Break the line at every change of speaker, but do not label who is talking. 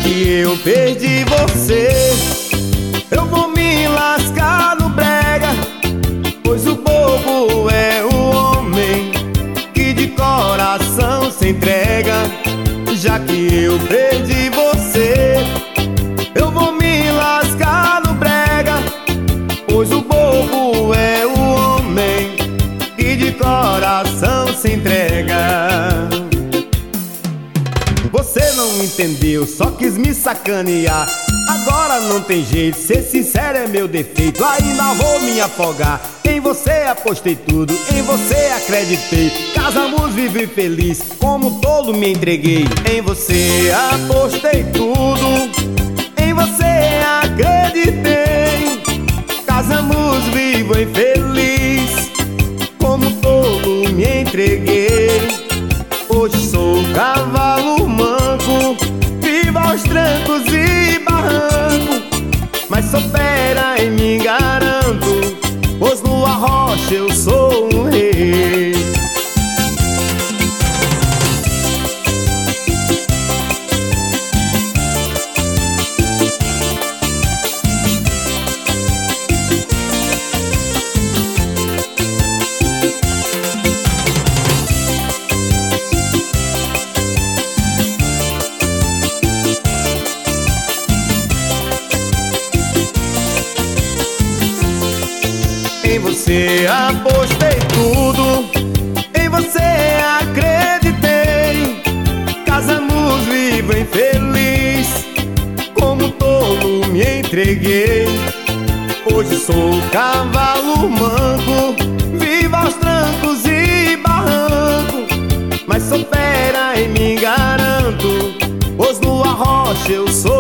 que eu perdi você, eu vou me lascar no brega, pois o bobo é o homem que de coração se entrega. Já que eu perdi você, eu vou me lascar no brega, pois o bobo é o homem que de coração se entrega. Você não entendeu, só quis me sacanear. Agora não tem jeito, ser sincero é meu defeito. Ainda vou me afogar. Em você apostei tudo, em você acreditei. Casamos vivo e feliz, como tolo me entreguei. Em você apostei tudo, em você acreditei. Casamos vivo e feliz, como tolo me entreguei. Hoje sou cavalo manco, vivo aos trancos e barranco, mas sou fera e me garanto, pois no arrocha eu sou um rei. Em você apostei tudo, em você acreditei. Casamos vivo e feliz, como tolo me entreguei. Hoje sou cavalo manco, vivo aos trancos e barranco, mas sou fera e me garanto, pois no arrocha eu sou